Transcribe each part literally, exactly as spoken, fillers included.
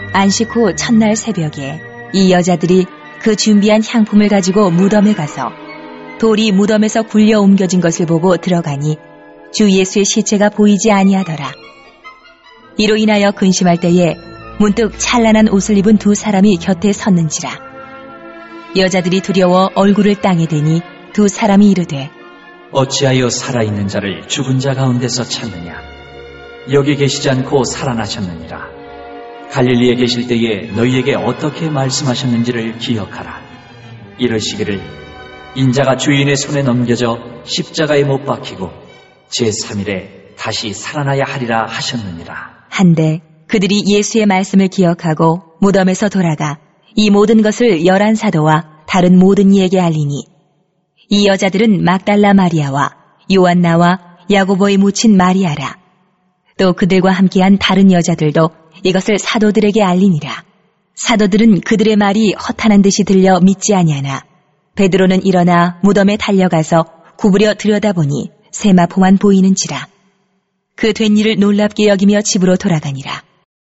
안식 후 첫날 새벽에 이 여자들이 그 준비한 향품을 가지고 무덤에 가서 돌이 무덤에서 굴려 옮겨진 것을 보고 들어가니 주 예수의 시체가 보이지 아니하더라. 이로 인하여 근심할 때에 문득 찬란한 옷을 입은 두 사람이 곁에 섰는지라. 여자들이 두려워 얼굴을 땅에 대니 두 사람이 이르되 어찌하여 살아있는 자를 죽은 자 가운데서 찾느냐? 여기 계시지 않고 살아나셨느니라. 갈릴리에 계실 때에 너희에게 어떻게 말씀하셨는지를 기억하라. 이르시기를 인자가 주인의 손에 넘겨져 십자가에 못 박히고 제삼 일에 다시 살아나야 하리라 하셨느니라. 한데 그들이 예수의 말씀을 기억하고 무덤에서 돌아가 이 모든 것을 열한 사도와 다른 모든 이에게 알리니 이 여자들은 막달라 마리아와 요한나와 야고보의 묻힌 마리아라. 또 그들과 함께한 다른 여자들도 이것을 사도들에게 알리니라. 사도들은 그들의 말이 허탄한 듯이 들려 믿지 아니하나 베드로는 일어나 무덤에 달려가서 구부려 들여다보니 세마포만 보이는지라. 그 된 일을 놀랍게 여기며 집으로 돌아가니라.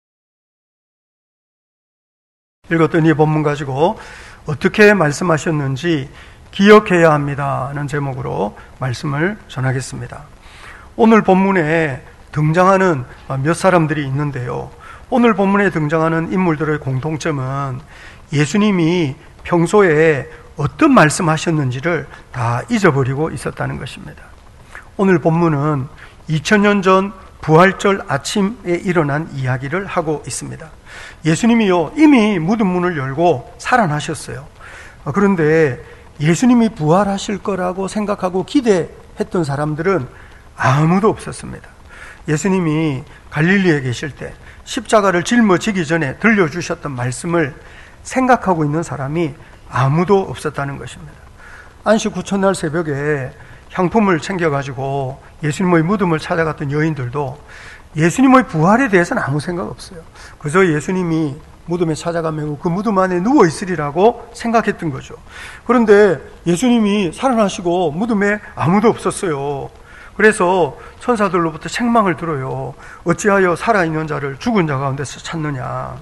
읽었던 이 본문 가지고 어떻게 말씀하셨는지 기억해야 합니다는 제목으로 말씀을 전하겠습니다. 오늘 본문에 등장하는 몇 사람들이 있는데요. 오늘 본문에 등장하는 인물들의 공통점은 예수님이 평소에 어떤 말씀하셨는지를 다 잊어버리고 있었다는 것입니다. 오늘 본문은 이천 년 전 부활절 아침에 일어난 이야기를 하고 있습니다. 예수님이요 이미 무덤 문을 열고 살아나셨어요. 그런데 예수님이 부활하실 거라고 생각하고 기대했던 사람들은 아무도 없었습니다. 예수님이 갈릴리에 계실 때 십자가를 짊어지기 전에 들려주셨던 말씀을 생각하고 있는 사람이 아무도 없었다는 것입니다. 안식 후 첫날 새벽에 향품을 챙겨가지고 예수님의 무덤을 찾아갔던 여인들도 예수님의 부활에 대해서는 아무 생각 없어요. 그저 예수님이 무덤에 찾아가면 그 무덤 안에 누워있으리라고 생각했던 거죠. 그런데 예수님이 살아나시고 무덤에 아무도 없었어요. 그래서 천사들로부터 책망을 들어요. 어찌하여 살아있는 자를 죽은 자 가운데서 찾느냐.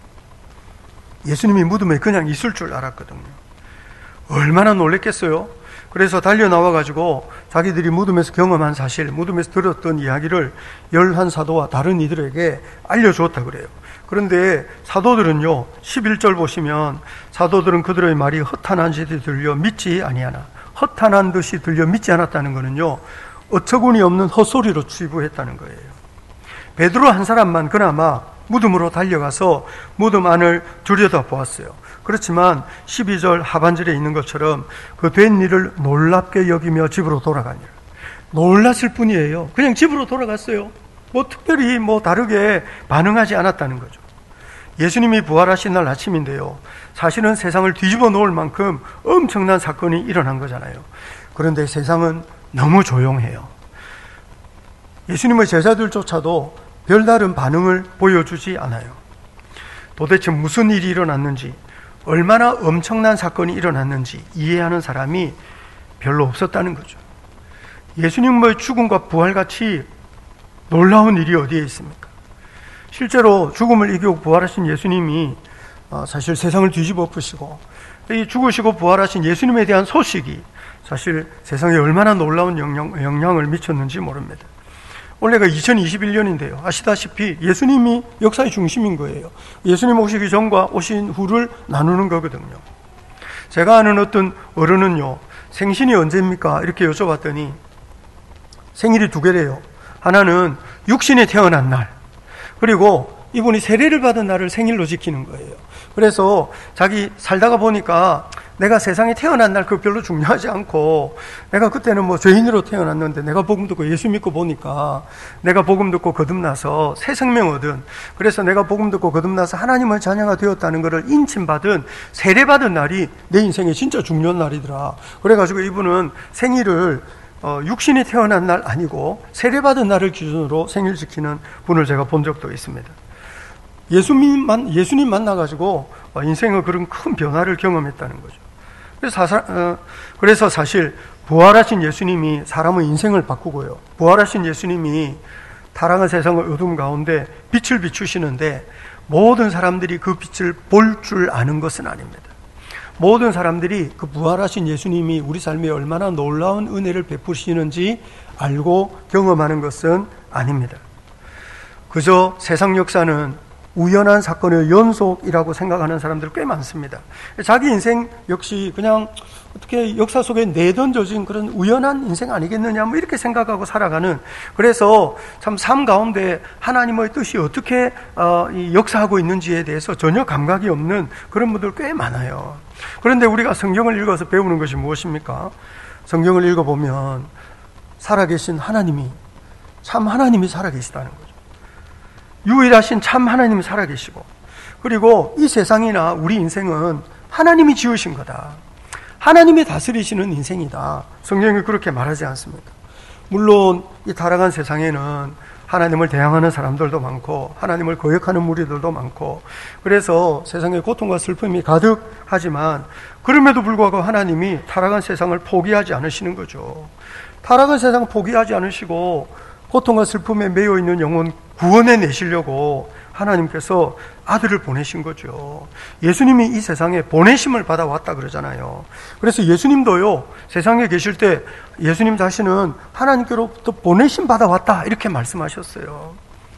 예수님이 무덤에 그냥 있을 줄 알았거든요. 얼마나 놀랬겠어요. 그래서 달려나와가지고 자기들이 무덤에서 경험한 사실, 무덤에서 들었던 이야기를 열한 사도와 다른 이들에게 알려주었다 그래요. 그런데 사도들은요, 십일 절 보시면 사도들은 그들의 말이 허탄한 듯이 들려 믿지 아니하나, 허탄한 듯이 들려 믿지 않았다는 것은요, 어처구니 없는 헛소리로 취부했다는 거예요. 베드로 한 사람만 그나마 무덤으로 달려가서 무덤 안을 들여다보았어요. 그렇지만 십이 절 하반절에 있는 것처럼 그 된 일을 놀랍게 여기며 집으로 돌아가니라. 놀랐을 뿐이에요. 그냥 집으로 돌아갔어요. 뭐 특별히 뭐 다르게 반응하지 않았다는 거죠. 예수님이 부활하신 날 아침인데요. 사실은 세상을 뒤집어 놓을 만큼 엄청난 사건이 일어난 거잖아요. 그런데 세상은 너무 조용해요. 예수님의 제자들조차도 별다른 반응을 보여주지 않아요. 도대체 무슨 일이 일어났는지, 얼마나 엄청난 사건이 일어났는지 이해하는 사람이 별로 없었다는 거죠. 예수님의 죽음과 부활같이 놀라운 일이 어디에 있습니까? 실제로 죽음을 이기고 부활하신 예수님이 사실 세상을 뒤집어 엎으시고 이 죽으시고 부활하신 예수님에 대한 소식이 사실 세상에 얼마나 놀라운 영향, 영향을 미쳤는지 모릅니다. 올해가 이천이십일 년인데요. 아시다시피 예수님이 역사의 중심인 거예요. 예수님 오시기 전과 오신 후를 나누는 거거든요. 제가 아는 어떤 어른은요, 생신이 언제입니까? 이렇게 여쭤봤더니 생일이 두 개래요. 하나는 육신에 태어난 날, 그리고 이분이 세례를 받은 날을 생일로 지키는 거예요. 그래서 자기 살다가 보니까 내가 세상에 태어난 날 그거 별로 중요하지 않고, 내가 그때는 뭐 죄인으로 태어났는데 내가 복음 듣고 예수 믿고 보니까 내가 복음 듣고 거듭나서 새 생명 얻은, 그래서 내가 복음 듣고 거듭나서 하나님의 자녀가 되었다는 것을 인침받은, 세례받은 날이 내 인생에 진짜 중요한 날이더라. 그래가지고 이분은 생일을 어, 육신이 태어난 날 아니고 세례받은 날을 기준으로 생일 지키는 분을 제가 본 적도 있습니다. 예수님, 만, 예수님 만나가지고 인생의 그런 큰 변화를 경험했다는 거죠. 그래서, 사, 어, 그래서 사실 부활하신 예수님이 사람의 인생을 바꾸고요, 부활하신 예수님이 타락한 세상의 어둠 가운데 빛을 비추시는데 모든 사람들이 그 빛을 볼 줄 아는 것은 아닙니다. 모든 사람들이 그 부활하신 예수님이 우리 삶에 얼마나 놀라운 은혜를 베푸시는지 알고 경험하는 것은 아닙니다. 그저 세상 역사는 우연한 사건의 연속이라고 생각하는 사람들 꽤 많습니다. 자기 인생 역시 그냥 어떻게 역사 속에 내던져진 그런 우연한 인생 아니겠느냐 뭐 이렇게 생각하고 살아가는, 그래서 참 삶 가운데 하나님의 뜻이 어떻게 어, 이 역사하고 있는지에 대해서 전혀 감각이 없는 그런 분들 꽤 많아요. 그런데 우리가 성경을 읽어서 배우는 것이 무엇입니까? 성경을 읽어보면 살아계신 하나님이, 참 하나님이 살아계시다는 거죠. 유일하신 참 하나님이 살아계시고, 그리고 이 세상이나 우리 인생은 하나님이 지으신 거다. 하나님이 다스리시는 인생이다. 성경이 그렇게 말하지 않습니까? 물론 이 타락한 세상에는 하나님을 대항하는 사람들도 많고 하나님을 거역하는 무리들도 많고, 그래서 세상에 고통과 슬픔이 가득하지만 그럼에도 불구하고 하나님이 타락한 세상을 포기하지 않으시는 거죠. 타락한 세상 포기하지 않으시고 고통과 슬픔에 매여 있는 영혼 구원해 내시려고 하나님께서 아들을 보내신 거죠. 예수님이 이 세상에 보내심을 받아왔다 그러잖아요. 그래서 예수님도요, 세상에 계실 때 예수님 자신은 하나님께로부터 보내심 받아왔다 이렇게 말씀하셨어요.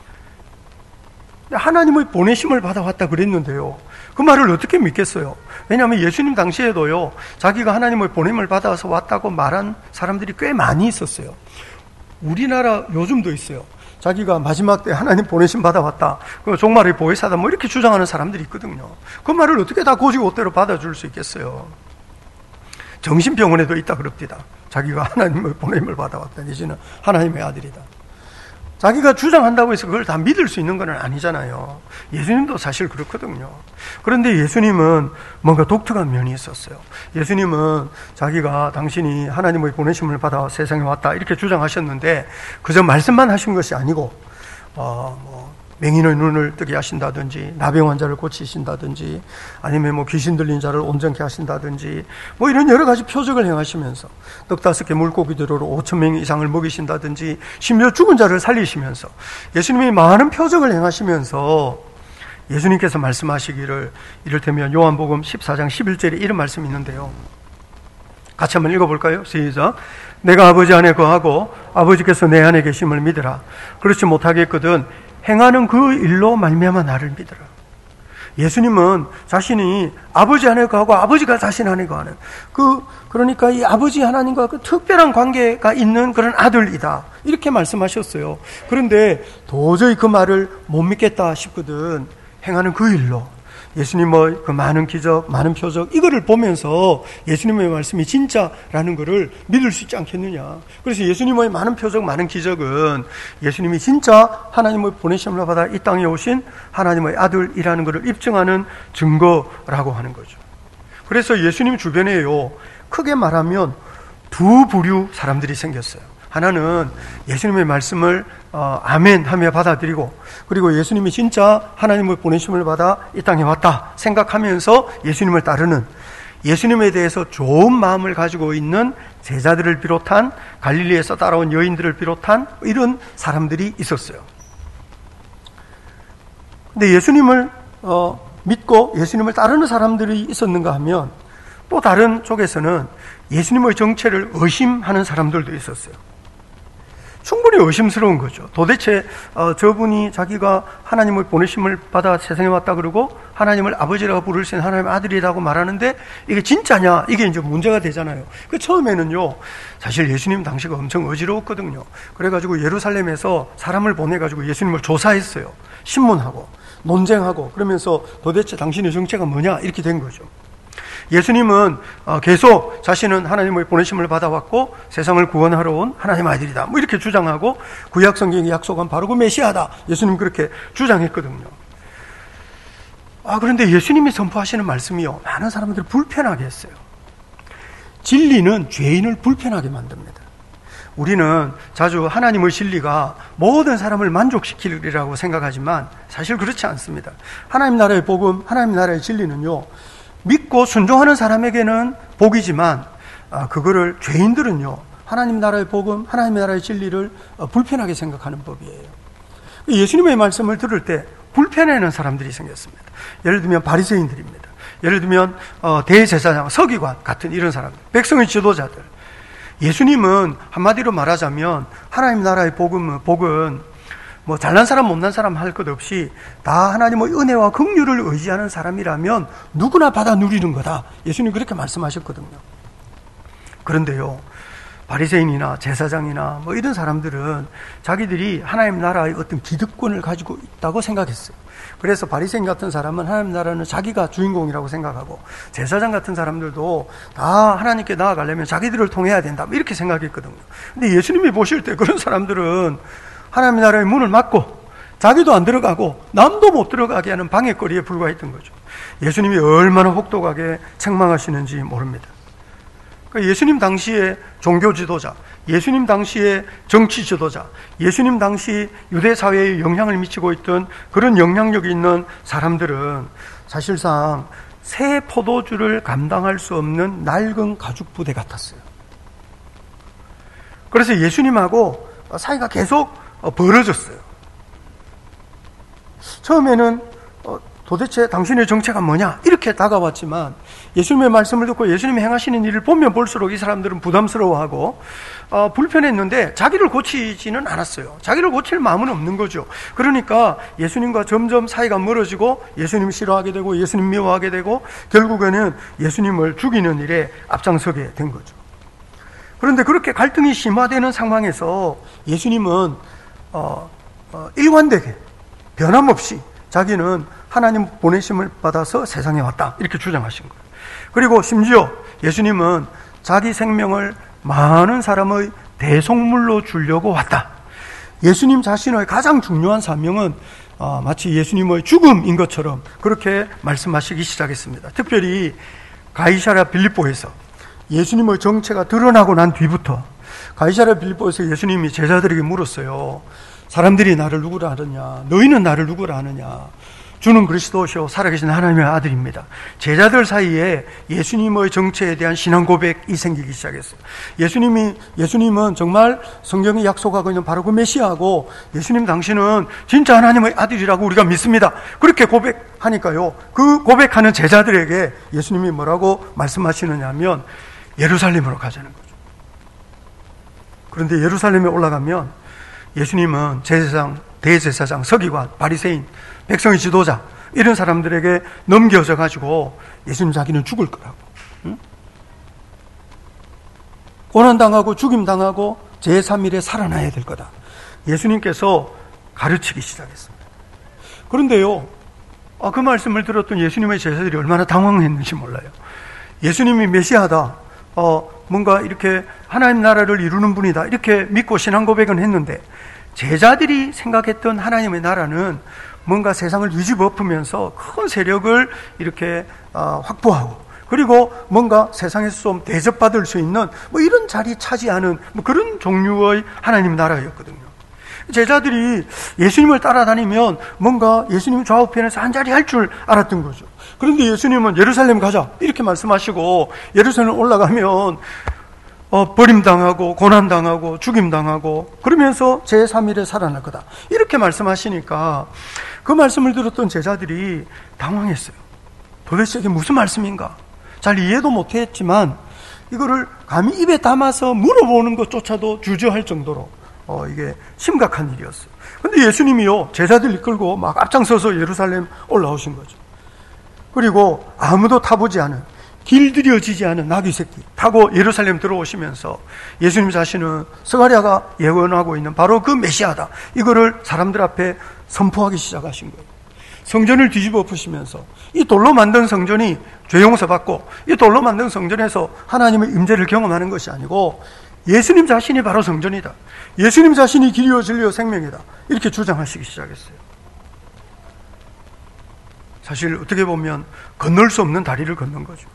하나님의 보내심을 받아왔다 그랬는데요, 그 말을 어떻게 믿겠어요? 왜냐하면 예수님 당시에도요, 자기가 하나님의 보냄을 받아서 왔다고 말한 사람들이 꽤 많이 있었어요. 우리나라 요즘도 있어요. 자기가 마지막 때 하나님 보내심 받아왔다, 그 종말의 보혜사다 뭐 이렇게 주장하는 사람들이 있거든요. 그 말을 어떻게 다 고지고대로 받아줄 수 있겠어요? 정신병원에도 있다 그럽니다. 자기가 하나님의 보냄을 받아왔다, 내지는 하나님의 아들이다. 자기가 주장한다고 해서 그걸 다 믿을 수 있는 건 아니잖아요. 예수님도 사실 그렇거든요. 그런데 예수님은 뭔가 독특한 면이 있었어요. 예수님은 자기가 당신이 하나님의 보내심을 받아 세상에 왔다 이렇게 주장하셨는데, 그저 말씀만 하신 것이 아니고 어, 뭐 맹인의 눈을 뜨게 하신다든지, 나병 환자를 고치신다든지, 아니면 뭐 귀신 들린 자를 온전케 하신다든지, 뭐 이런 여러 가지 표적을 행하시면서 떡 다섯 개 물고기들로 오천 명 이상을 먹이신다든지, 심지어 죽은 자를 살리시면서 예수님이 많은 표적을 행하시면서 예수님께서 말씀하시기를, 이를테면 요한복음 십사 장 십일 절에 이런 말씀이 있는데요. 같이 한번 읽어볼까요? 시작. 내가 아버지 안에 거하고 아버지께서 내 안에 계심을 믿으라. 그렇지 못하겠거든 행하는 그 일로 말미암아 나를 믿으라. 예수님은 자신이 아버지 안에 거하고 아버지가 자신 안에 거하는 그, 그러니까 이 아버지 하나님과 그 특별한 관계가 있는 그런 아들이다 이렇게 말씀하셨어요. 그런데 도저히 그 말을 못 믿겠다 싶거든 행하는 그 일로, 예수님의 그 많은 기적, 많은 표적, 이거를 보면서 예수님의 말씀이 진짜라는 것을 믿을 수 있지 않겠느냐. 그래서 예수님의 많은 표적, 많은 기적은 예수님이 진짜 하나님의 보내심을 받아 이 땅에 오신 하나님의 아들이라는 것을 입증하는 증거라고 하는 거죠. 그래서 예수님 주변에요, 크게 말하면 두 부류 사람들이 생겼어요. 하나는 예수님의 말씀을 어, 아멘 하며 받아들이고, 그리고 예수님이 진짜 하나님의 보내심을 받아 이 땅에 왔다 생각하면서 예수님을 따르는, 예수님에 대해서 좋은 마음을 가지고 있는 제자들을 비롯한 갈릴리에서 따라온 여인들을 비롯한 이런 사람들이 있었어요. 근데 예수님을 어, 믿고 예수님을 따르는 사람들이 있었는가 하면, 또 다른 쪽에서는 예수님의 정체를 의심하는 사람들도 있었어요. 충분히 의심스러운 거죠. 도대체 어, 저분이 자기가 하나님의 보내심을 받아 세상에 왔다 그러고 하나님을 아버지라고 부를 수 있는 하나님의 아들이라고 말하는데 이게 진짜냐, 이게 이제 문제가 되잖아요. 그 처음에는요, 사실 예수님 당시가 엄청 어지러웠거든요. 그래가지고 예루살렘에서 사람을 보내가지고 예수님을 조사했어요. 신문하고 논쟁하고, 그러면서 도대체 당신의 정체가 뭐냐 이렇게 된 거죠. 예수님은 계속 자신은 하나님의 보내심을 받아왔고 세상을 구원하러 온 하나님의 아들이다 뭐 이렇게 주장하고, 구약 성경이 약속한 바로 그 메시아다 예수님 그렇게 주장했거든요. 아, 그런데 예수님이 선포하시는 말씀이요, 많은 사람들을 불편하게 했어요. 진리는 죄인을 불편하게 만듭니다. 우리는 자주 하나님의 진리가 모든 사람을 만족시키리라고 생각하지만 사실 그렇지 않습니다. 하나님 나라의 복음, 하나님 나라의 진리는요, 믿고 순종하는 사람에게는 복이지만 아, 그거를 죄인들은요, 하나님 나라의 복음, 하나님 나라의 진리를 어, 불편하게 생각하는 법이에요. 예수님의 말씀을 들을 때 불편해하는 사람들이 생겼습니다. 예를 들면 바리새인들입니다. 예를 들면 어, 대제사장, 서기관 같은 이런 사람들, 백성의 지도자들. 예수님은 한마디로 말하자면 하나님 나라의 복음은, 복은 뭐 잘난 사람 못난 사람 할 것 없이 다 하나님의 은혜와 긍휼을 의지하는 사람이라면 누구나 받아 누리는 거다. 예수님 그렇게 말씀하셨거든요. 그런데요, 바리새인이나 제사장이나 뭐 이런 사람들은 자기들이 하나님 나라의 어떤 기득권을 가지고 있다고 생각했어요. 그래서 바리새인 같은 사람은 하나님 나라는 자기가 주인공이라고 생각하고, 제사장 같은 사람들도 다 하나님께 나아가려면 자기들을 통해야 된다 이렇게 생각했거든요. 근데 예수님이 보실 때 그런 사람들은 하나님 나라의 문을 막고 자기도 안 들어가고 남도 못 들어가게 하는 방해거리에 불과했던 거죠. 예수님이 얼마나 혹독하게 책망하시는지 모릅니다. 그러니까 예수님 당시의 종교 지도자, 예수님 당시의 정치 지도자, 예수님 당시 유대 사회에 영향을 미치고 있던 그런 영향력이 있는 사람들은 사실상 새 포도주를 감당할 수 없는 낡은 가죽 부대 같았어요. 그래서 예수님하고 사이가 계속 벌어졌어요. 처음에는 도대체 당신의 정체가 뭐냐 이렇게 다가왔지만 예수님의 말씀을 듣고 예수님이 행하시는 일을 보면 볼수록 이 사람들은 부담스러워하고 어, 불편했는데 자기를 고치지는 않았어요. 자기를 고칠 마음은 없는 거죠. 그러니까 예수님과 점점 사이가 멀어지고 예수님 싫어하게 되고 예수님 미워하게 되고 결국에는 예수님을 죽이는 일에 앞장서게 된 거죠. 그런데 그렇게 갈등이 심화되는 상황에서 예수님은 어, 어, 일관되게 변함없이 자기는 하나님 보내심을 받아서 세상에 왔다 이렇게 주장하신 거예요. 그리고 심지어 예수님은 자기 생명을 많은 사람의 대속물로 주려고 왔다. 예수님 자신의 가장 중요한 사명은 어, 마치 예수님의 죽음인 것처럼 그렇게 말씀하시기 시작했습니다. 특별히 가이사랴 빌립보에서 예수님의 정체가 드러나고 난 뒤부터 가이사랴 빌립보에서 예수님이 제자들에게 물었어요. 사람들이 나를 누구라 하느냐? 너희는 나를 누구라 하느냐? 주는 그리스도시요 살아계신 하나님의 아들입니다. 제자들 사이에 예수님의 정체에 대한 신앙 고백이 생기기 시작했어요. 예수님이, 예수님은 정말 성경이 약속하고 있는 바로 그 메시아고 예수님 당신은 진짜 하나님의 아들이라고 우리가 믿습니다. 그렇게 고백하니까요, 그 고백하는 제자들에게 예수님이 뭐라고 말씀하시느냐 하면 예루살렘으로 가자는 거죠. 그런데 예루살렘에 올라가면 예수님은 제사장, 대제사장, 서기관, 바리새인, 백성의 지도자 이런 사람들에게 넘겨져 가지고 예수님 자기는 죽을 거라고, 응? 고난당하고 죽임당하고 제삼 일에 살아나야 될 거다. 예수님께서 가르치기 시작했습니다. 그런데요, 아, 그 말씀을 들었던 예수님의 제자들이 얼마나 당황했는지 몰라요. 예수님이 메시아다, 어, 뭔가 이렇게 하나님 나라를 이루는 분이다 이렇게 믿고 신앙 고백은 했는데 제자들이 생각했던 하나님의 나라는 뭔가 세상을 뒤집어 엎으면서 큰 세력을 이렇게 어, 확보하고 그리고 뭔가 세상에서 좀 대접받을 수 있는 뭐 이런 자리 차지하는 뭐 그런 종류의 하나님 나라였거든요. 제자들이 예수님을 따라다니면 뭔가 예수님 좌우편에서 한 자리 할 줄 알았던 거죠. 그런데 예수님은 예루살렘 가자 이렇게 말씀하시고 예루살렘 올라가면 어, 버림당하고 고난당하고 죽임당하고 그러면서 제삼 일에 살아날 거다 이렇게 말씀하시니까 그 말씀을 들었던 제자들이 당황했어요. 도대체 이게 무슨 말씀인가? 잘 이해도 못했지만 이거를 감히 입에 담아서 물어보는 것조차도 주저할 정도로 어, 이게 심각한 일이었어요. 근데 예수님이요 제자들 이끌고 막 앞장서서 예루살렘 올라오신 거죠. 그리고 아무도 타보지 않은 길들여지지 않은 나귀 새끼 타고 예루살렘 들어오시면서 예수님 자신은 스가랴가 예언하고 있는 바로 그 메시아다 이거를 사람들 앞에 선포하기 시작하신 거예요. 성전을 뒤집어 엎으시면서 이 돌로 만든 성전이 죄 용서받고 이 돌로 만든 성전에서 하나님의 임재를 경험하는 것이 아니고 예수님 자신이 바로 성전이다, 예수님 자신이 길이요 진리요 생명이다 이렇게 주장하시기 시작했어요. 사실 어떻게 보면 건널 수 없는 다리를 건넌 거죠.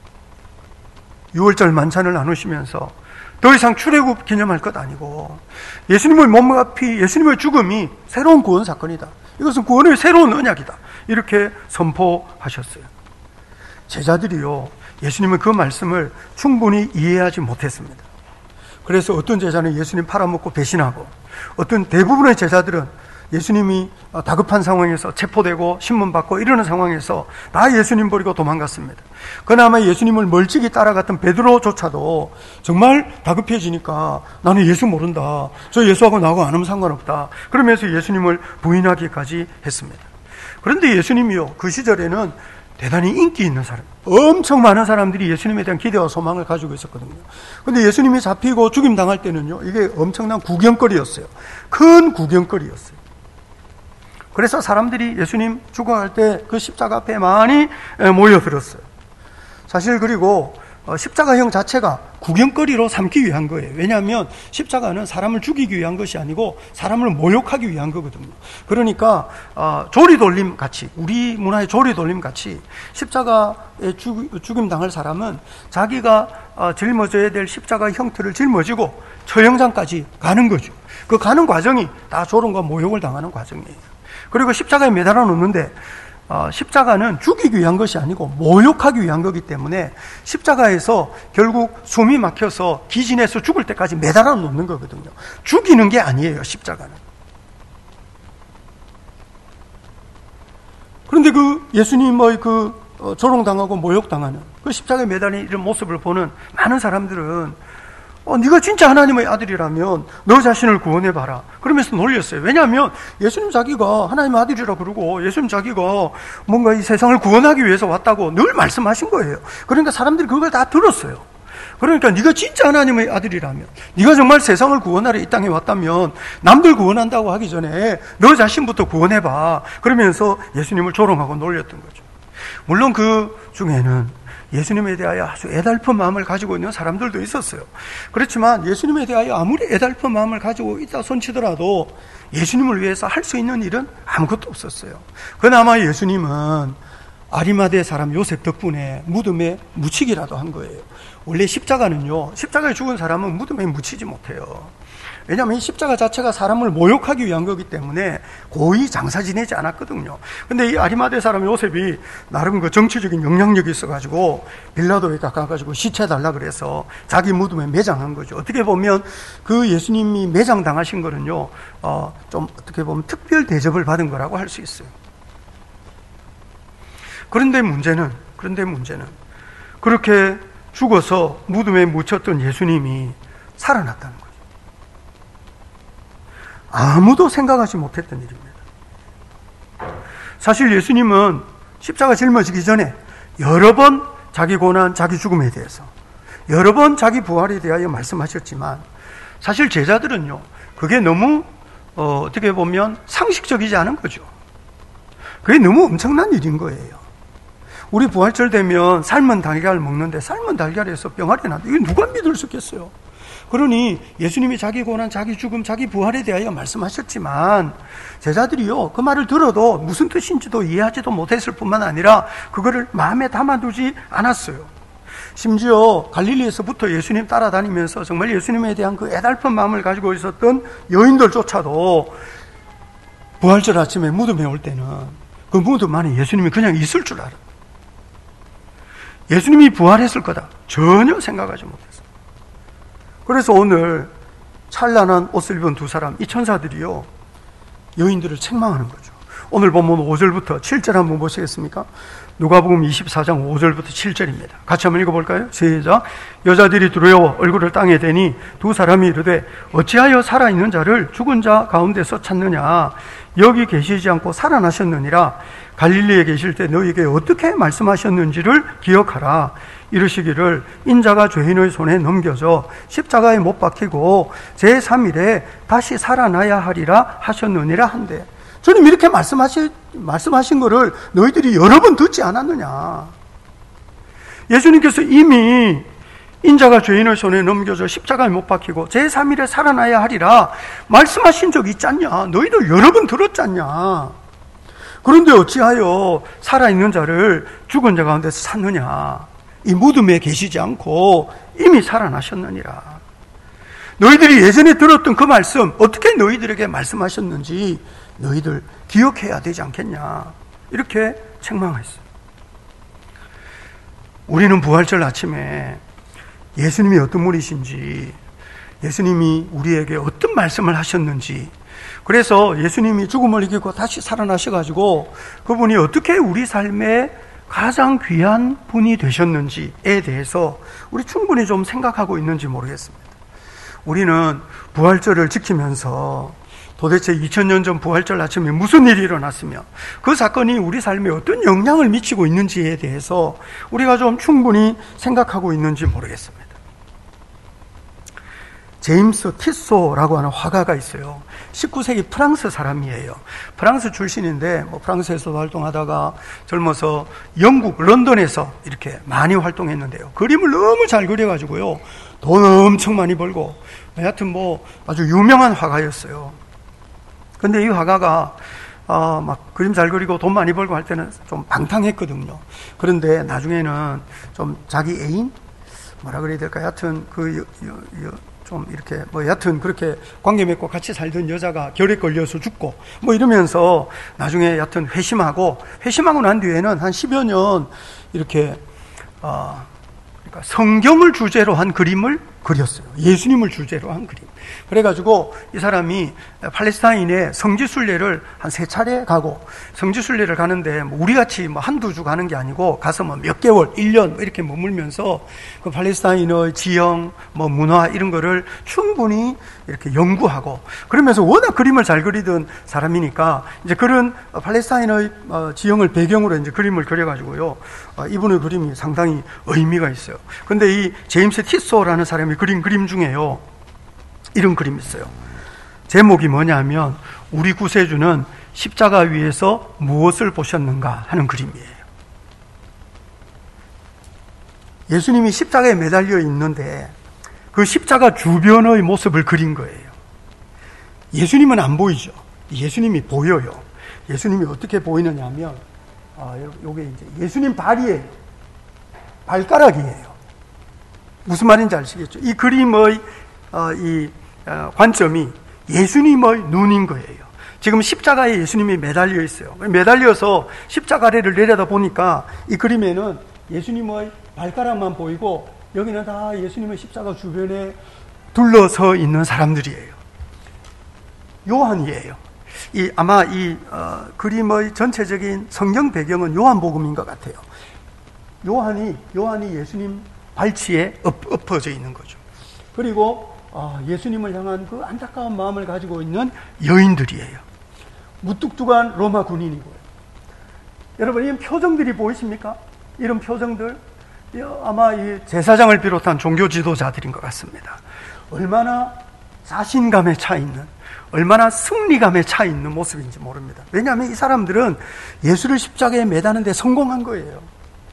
유월절 만찬을 나누시면서 더 이상 출애굽 기념할 것 아니고 예수님의 몸값이, 예수님의 죽음이 새로운 구원 사건이다, 이것은 구원의 새로운 언약이다 이렇게 선포하셨어요. 제자들이요 예수님의 그 말씀을 충분히 이해하지 못했습니다. 그래서 어떤 제자는 예수님 팔아먹고 배신하고 어떤 대부분의 제자들은 예수님이 다급한 상황에서 체포되고 신문받고 이러는 상황에서 다 예수님 버리고 도망갔습니다. 그나마 예수님을 멀찍이 따라갔던 베드로조차도 정말 다급해지니까 나는 예수 모른다. 저 예수하고 나하고 안 하면 상관없다. 그러면서 예수님을 부인하기까지 했습니다. 그런데 예수님이요, 그 시절에는 대단히 인기 있는 사람, 엄청 많은 사람들이 예수님에 대한 기대와 소망을 가지고 있었거든요. 근데 예수님이 잡히고 죽임 당할 때는요, 이게 엄청난 구경거리였어요. 큰 구경거리였어요. 그래서 사람들이 예수님 죽어갈 때 그 십자가 앞에 많이 모여들었어요. 사실 그리고 십자가형 자체가 구경거리로 삼기 위한 거예요. 왜냐하면 십자가는 사람을 죽이기 위한 것이 아니고 사람을 모욕하기 위한 거거든요. 그러니까 조리돌림 같이, 우리 문화의 조리돌림 같이 십자가에 죽임 당할 사람은 자기가 짊어져야 될 십자가 형태를 짊어지고 처형장까지 가는 거죠. 그 가는 과정이 다 조롱과 모욕을 당하는 과정이에요. 그리고 십자가에 매달아 놓는데 어, 십자가는 죽이기 위한 것이 아니고 모욕하기 위한 거기 때문에 십자가에서 결국 숨이 막혀서 기진해서 죽을 때까지 매달아 놓는 거거든요. 죽이는 게 아니에요, 십자가는. 그런데 그 예수님의 그 어, 조롱당하고 모욕당하는 그 십자가에 매달린 이런 모습을 보는 많은 사람들은 어, 네가 진짜 하나님의 아들이라면 너 자신을 구원해봐라. 그러면서 놀렸어요. 왜냐하면 예수님 자기가 하나님의 아들이라 그러고 예수님 자기가 뭔가 이 세상을 구원하기 위해서 왔다고 늘 말씀하신 거예요. 그러니까 사람들이 그걸 다 들었어요. 그러니까 네가 진짜 하나님의 아들이라면, 네가 정말 세상을 구원하러 이 땅에 왔다면 남들 구원한다고 하기 전에 너 자신부터 구원해봐. 그러면서 예수님을 조롱하고 놀렸던 거죠. 물론 그 중에는 예수님에 대하여 아주 애달픈 마음을 가지고 있는 사람들도 있었어요. 그렇지만 예수님에 대하여 아무리 애달픈 마음을 가지고 있다 손치더라도 예수님을 위해서 할 수 있는 일은 아무것도 없었어요. 그나마 예수님은 아리마대 사람 요셉 덕분에 무덤에 묻히기라도 한 거예요. 원래 십자가는요, 십자가에 죽은 사람은 무덤에 묻히지 못해요. 왜냐하면 이 십자가 자체가 사람을 모욕하기 위한 거기 때문에 고의 장사 지내지 않았거든요. 근데 이 아리마대 사람 요셉이 나름 그 정치적인 영향력이 있어가지고 빌라도에다 가가지고 시체 달라 그래서 자기 무덤에 매장한 거죠. 어떻게 보면 그 예수님이 매장당하신 거는요, 어, 좀 어떻게 보면 특별 대접을 받은 거라고 할 수 있어요. 그런데 문제는, 그런데 문제는 그렇게 죽어서 무덤에 묻혔던 예수님이 살아났다는 거예요. 아무도 생각하지 못했던 일입니다. 사실 예수님은 십자가 짊어지기 전에 여러 번 자기 고난, 자기 죽음에 대해서, 여러 번 자기 부활에 대하여 말씀하셨지만 사실 제자들은요, 그게 너무 어, 어떻게 보면 상식적이지 않은 거죠. 그게 너무 엄청난 일인 거예요. 우리 부활절 되면 삶은 달걀 먹는데 삶은 달걀에서 병아리 난다. 이거 누가 믿을 수 있겠어요? 그러니 예수님이 자기 고난, 자기 죽음, 자기 부활에 대하여 말씀하셨지만 제자들이요, 그 말을 들어도 무슨 뜻인지도 이해하지도 못했을 뿐만 아니라 그거를 마음에 담아두지 않았어요. 심지어 갈릴리에서부터 예수님 따라다니면서 정말 예수님에 대한 그 애달픈 마음을 가지고 있었던 여인들조차도 부활절 아침에 무덤에 올 때는 그 무덤 안에 예수님이 그냥 있을 줄 알아. 예수님이 부활했을 거다. 전혀 생각하지 못했어요. 그래서 오늘 찬란한 옷을 입은 두 사람, 이 천사들이요, 여인들을 책망하는 거죠. 오늘 보면 오 절부터 칠 절 한번 보시겠습니까? 누가복음 이십사 장 오 절부터 칠 절입니다. 같이 한번 읽어볼까요? 시작. 여자들이 두려워 얼굴을 땅에 대니 두 사람이 이르되 어찌하여 살아있는 자를 죽은 자 가운데서 찾느냐? 여기 계시지 않고 살아나셨느니라. 갈릴리에 계실 때 너희에게 어떻게 말씀하셨는지를 기억하라. 이르시기를 인자가 죄인의 손에 넘겨져 십자가에 못 박히고 제삼 일에 다시 살아나야 하리라 하셨느니라 한데, 주님 이렇게 말씀하신, 말씀하신 거를 너희들이 여러 번 듣지 않았느냐? 예수님께서 이미 인자가 죄인의 손에 넘겨져 십자가에 못 박히고 제삼 일에 살아나야 하리라 말씀하신 적 있지 않냐? 너희들 여러 번 들었지 않냐? 그런데 어찌하여 살아있는 자를 죽은 자 가운데서 찾느냐? 이 무덤에 계시지 않고 이미 살아나셨느니라. 너희들이 예전에 들었던 그 말씀, 어떻게 너희들에게 말씀하셨는지 너희들 기억해야 되지 않겠냐? 이렇게 책망했어요. 우리는 부활절 아침에 예수님이 어떤 분이신지, 예수님이 우리에게 어떤 말씀을 하셨는지 그래서 예수님이 죽음을 이기고 다시 살아나셔가지고 그분이 어떻게 우리 삶에 가장 귀한 분이 되셨는지에 대해서 우리 충분히 좀 생각하고 있는지 모르겠습니다. 우리는 부활절을 지키면서 도대체 이천 년 전 부활절 아침에 무슨 일이 일어났으며 그 사건이 우리 삶에 어떤 영향을 미치고 있는지에 대해서 우리가 좀 충분히 생각하고 있는지 모르겠습니다. 제임스 티소라고 하는 화가가 있어요. 십구 세기 프랑스 사람이에요. 프랑스 출신인데 뭐 프랑스에서도 활동하다가 젊어서 영국 런던에서 이렇게 많이 활동했는데요. 그림을 너무 잘 그려가지고요. 돈 엄청 많이 벌고 하여튼 뭐 아주 유명한 화가였어요. 근데 이 화가가 어, 막 그림 잘 그리고 돈 많이 벌고 할 때는 좀 방탕했거든요. 그런데 나중에는 좀 자기 애인? 뭐라 그래야 될까? 하여튼 그 여, 여, 여, 좀 이렇게 뭐 여하튼 그렇게 관계 맺고 같이 살던 여자가 결에 걸려서 죽고 뭐 이러면서 나중에 여하튼 회심하고 회심하고 난 뒤에는 한 십여 년 이렇게 어 그러니까 성경을 주제로 한 그림을 그렸어요. 예수님을 주제로 한 그림. 그래가지고 이 사람이 팔레스타인에 성지순례를 한 세 차례 가고, 성지순례를 가는데 뭐 우리같이 뭐 한두 주 가는 게 아니고 가서 뭐 몇 개월, 일 년 이렇게 머물면서 그 팔레스타인의 지형, 뭐 문화 이런 거를 충분히 이렇게 연구하고, 그러면서 워낙 그림을 잘 그리던 사람이니까 이제 그런 팔레스타인의 지형을 배경으로 이제 그림을 그려가지고요. 이분의 그림이 상당히 의미가 있어요. 근데 이 제임스 티소라는 사람이 그린 그림 중에요. 이런 그림이 있어요. 제목이 뭐냐면 우리 구세주는 십자가 위에서 무엇을 보셨는가 하는 그림이에요. 예수님이 십자가에 매달려 있는데 그 십자가 주변의 모습을 그린 거예요. 예수님은 안 보이죠. 예수님이 보여요. 예수님이 어떻게 보이느냐 하면 아, 요게 이제 예수님 발이에요. 발가락이에요. 무슨 말인지 아시겠죠? 이 그림의 어, 이 어, 관점이 예수님의 눈인 거예요. 지금 십자가에 예수님이 매달려 있어요. 매달려서 십자가 아래를 내려다 보니까 이 그림에는 예수님의 발가락만 보이고 여기는 다 예수님의 십자가 주변에 둘러서 있는 사람들이에요. 요한이에요. 이 아마 이 어, 그림의 전체적인 성경 배경은 요한복음인 것 같아요. 요한이 요한이 예수님 발치에 엎, 엎어져 있는 거죠. 그리고 아, 예수님을 향한 그 안타까운 마음을 가지고 있는 여인들이에요. 무뚝뚝한 로마 군인이고요. 여러분, 이런 표정들이 보이십니까? 이런 표정들 아마 이 제사장을 비롯한 종교 지도자들인 것 같습니다. 얼마나 자신감에 차 있는, 얼마나 승리감에 차 있는 모습인지 모릅니다. 왜냐하면 이 사람들은 예수를 십자가에 매다는 데 성공한 거예요.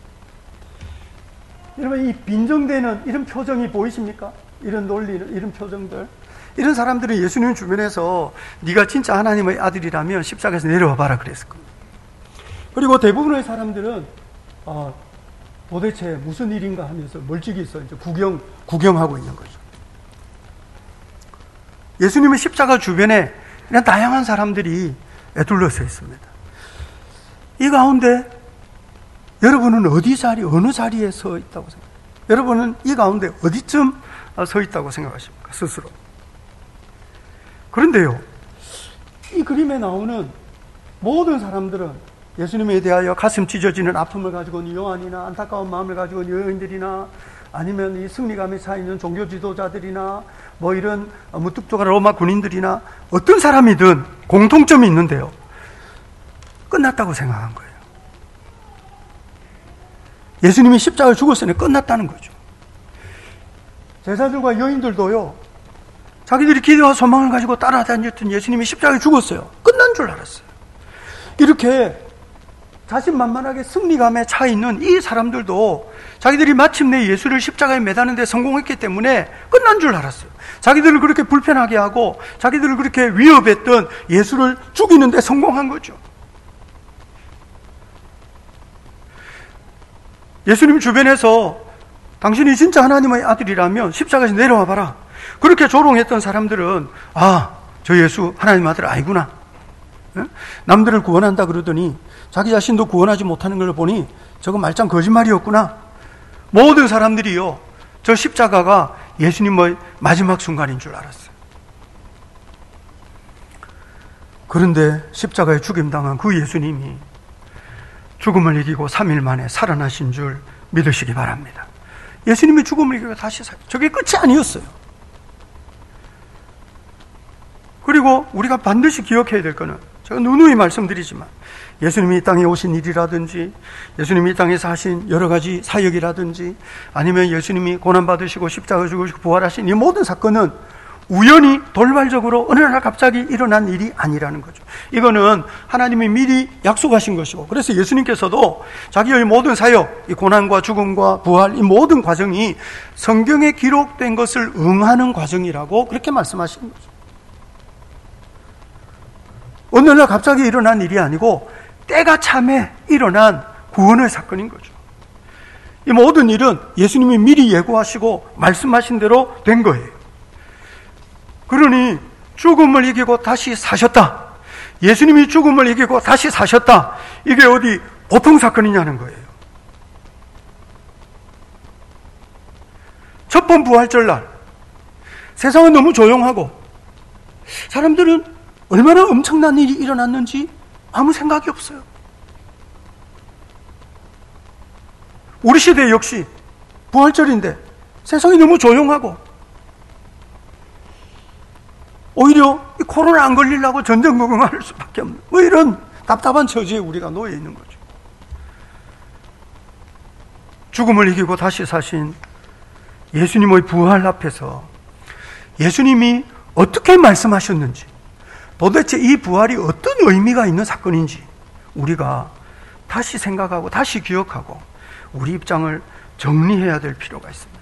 여러분, 이 빈정대는 이런 표정이 보이십니까? 이런 논리, 이런 표정들. 이런 사람들은 예수님 주변에서 네가 진짜 하나님의 아들이라면 십자가에서 내려와 봐라 그랬을 겁니다. 그리고 대부분의 사람들은 아, 도대체 무슨 일인가 하면서 멀찍이서 이제 구경, 구경하고 있는 거죠. 예수님의 십자가 주변에 그냥 다양한 사람들이 둘러서 있습니다. 이 가운데 여러분은 어디 자리, 어느 자리에 서 있다고 생각해요? 여러분은 이 가운데 어디쯤 서 있다고 생각하십니까? 스스로. 그런데요, 이 그림에 나오는 모든 사람들은 예수님에 대하여 가슴 찢어지는 아픔을 가지고 있는 요한이나 안타까운 마음을 가지고 있는 여인들이나 아니면 이 승리감에 차 있는 종교 지도자들이나 뭐 이런 무뚝뚝한 로마 군인들이나 어떤 사람이든 공통점이 있는데요. 끝났다고 생각한 거예요. 예수님이 십자가를 죽었으니 끝났다는 거죠. 제사들과 여인들도요, 자기들이 기대와 소망을 가지고 따라다녔던 예수님이 십자가에 죽었어요. 끝난 줄 알았어요. 이렇게 자신만만하게 승리감에 차 있는 이 사람들도 자기들이 마침내 예수를 십자가에 매다는 데 성공했기 때문에 끝난 줄 알았어요. 자기들을 그렇게 불편하게 하고 자기들을 그렇게 위협했던 예수를 죽이는 데 성공한 거죠. 예수님 주변에서 당신이 진짜 하나님의 아들이라면 십자가에서 내려와 봐라. 그렇게 조롱했던 사람들은 아, 저 예수 하나님 아들 아니구나. 남들을 구원한다 그러더니 자기 자신도 구원하지 못하는 걸 보니 저거 말짱 거짓말이었구나. 모든 사람들이요, 저 십자가가 예수님의 마지막 순간인 줄 알았어요. 그런데 십자가에 죽임당한 그 예수님이 죽음을 이기고 삼 일 만에 살아나신 줄 믿으시기 바랍니다. 예수님이 죽음을 이기고 다시 살, 저게 끝이 아니었어요. 그리고 우리가 반드시 기억해야 될 거는, 제가 누누이 말씀드리지만, 예수님이 이 땅에 오신 일이라든지, 예수님이 이 땅에서 하신 여러 가지 사역이라든지, 아니면 예수님이 고난받으시고 십자가 죽으시고 부활하신 이 모든 사건은 우연히 돌발적으로 어느 날 갑자기 일어난 일이 아니라는 거죠. 이거는 하나님이 미리 약속하신 것이고, 그래서 예수님께서도 자기의 모든 사역, 이 고난과 죽음과 부활, 이 모든 과정이 성경에 기록된 것을 응하는 과정이라고 그렇게 말씀하신 거죠. 어느 날 갑자기 일어난 일이 아니고 때가 참에 일어난 구원의 사건인 거죠. 이 모든 일은 예수님이 미리 예고하시고 말씀하신 대로 된 거예요. 그러니 죽음을 이기고 다시 사셨다. 예수님이 죽음을 이기고 다시 사셨다. 이게 어디 보통 사건이냐는 거예요. 첫 번 부활절 날, 세상은 너무 조용하고 사람들은 얼마나 엄청난 일이 일어났는지 아무 생각이 없어요. 우리 시대 역시 부활절인데 세상이 너무 조용하고, 오히려 이 코로나 안 걸리려고 전전긍긍할 수밖에 없는, 뭐 이런 답답한 처지에 우리가 놓여 있는 거죠. 죽음을 이기고 다시 사신 예수님의 부활 앞에서 예수님이 어떻게 말씀하셨는지, 도대체 이 부활이 어떤 의미가 있는 사건인지 우리가 다시 생각하고 다시 기억하고 우리 입장을 정리해야 될 필요가 있습니다.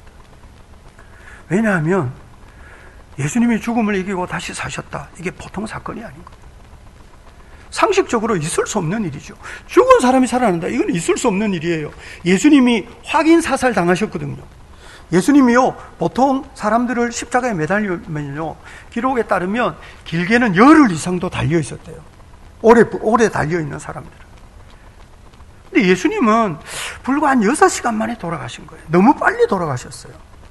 왜냐하면 예수님이 죽음을 이기고 다시 사셨다, 이게 보통 사건이 아닌 거예요. 상식적으로 있을 수 없는 일이죠. 죽은 사람이 살아난다, 이건 있을 수 없는 일이에요. 예수님이 확인 사살 당하셨거든요. 예수님이요, 보통 사람들을 십자가에 매달리면요, 기록에 따르면 길게는 열흘 이상도 달려 있었대요. 오래, 오래 달려 있는 사람들은. 근데 예수님은 불과 한 여섯 시간 만에 돌아가신 거예요. 너무 빨리 돌아가셨어요.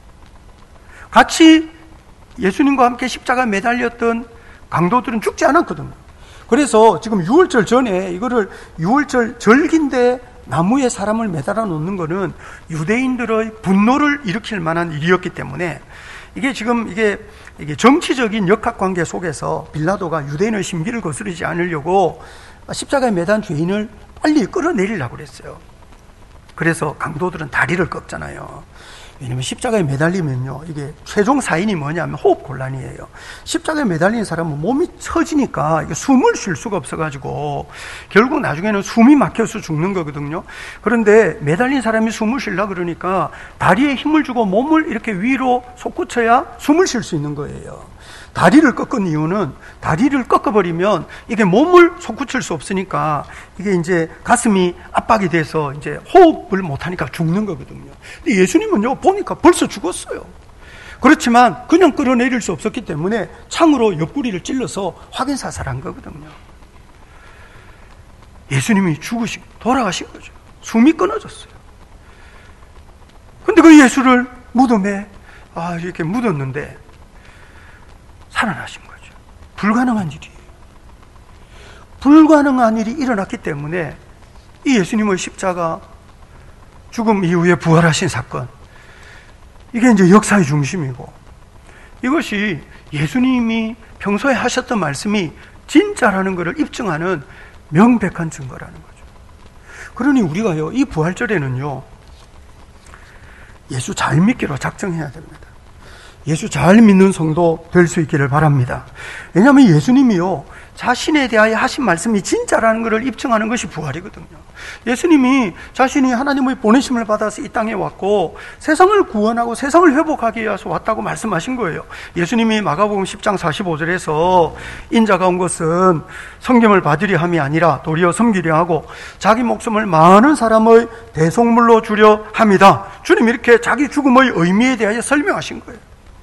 같이 예수님과 함께 십자가에 매달렸던 강도들은 죽지 않았거든요. 그래서 지금 유월절 전에 이거를 유월절 절기인데 나무에 사람을 매달아 놓는 거는 유대인들의 분노를 일으킬 만한 일이었기 때문에, 이게 지금 이게, 이게 정치적인 역학관계 속에서 빌라도가 유대인의 신비를 거스르지 않으려고 십자가에 매단 죄인을 빨리 끌어내리려고 그랬어요. 그래서 강도들은 다리를 꺾잖아요. 왜냐면 십자가에 매달리면요, 이게 최종 사인이 뭐냐면 호흡 곤란이에요. 십자가에 매달린 사람은 몸이 처지니까 이게 숨을 쉴 수가 없어가지고 결국 나중에는 숨이 막혀서 죽는 거거든요. 그런데 매달린 사람이 숨을 쉬려고 그러니까 다리에 힘을 주고 몸을 이렇게 위로 솟구쳐야 숨을 쉴 수 있는 거예요. 다리를 꺾은 이유는, 다리를 꺾어버리면 이게 몸을 솟구칠 수 없으니까 이게 이제 가슴이 압박이 돼서 이제 호흡을 못하니까 죽는 거거든요. 근데 예수님은요, 보니까 벌써 죽었어요. 그렇지만 그냥 끌어내릴 수 없었기 때문에 창으로 옆구리를 찔러서 확인 사살한 거거든요. 예수님이 죽으시고 돌아가신 거죠. 숨이 끊어졌어요. 근데 그 예수를 무덤에 아, 이렇게 묻었는데 살아나신 거죠. 불가능한 일이에요. 불가능한 일이 일어났기 때문에 이 예수님의 십자가 죽음 이후에 부활하신 사건, 이게 이제 역사의 중심이고, 이것이 예수님이 평소에 하셨던 말씀이 진짜라는 것을 입증하는 명백한 증거라는 거죠. 그러니 우리가요, 이 부활절에는요, 예수 잘 믿기로 작정해야 됩니다. 예수 잘 믿는 성도 될 수 있기를 바랍니다. 왜냐하면 예수님이요, 자신에 대하여 하신 말씀이 진짜라는 것을 입증하는 것이 부활이거든요. 예수님이 자신이 하나님의 보내심을 받아서 이 땅에 왔고 세상을 구원하고 세상을 회복하기 위해서 왔다고 말씀하신 거예요. 예수님이 마가복음 십 장 사십오 절에서 인자가 온 것은 섬김을 받으려 함이 아니라 도리어 섬기려 하고 자기 목숨을 많은 사람의 대속물로 주려 함이다. 주님이 이렇게 자기 죽음의 의미에 대하여 설명하신 거예요.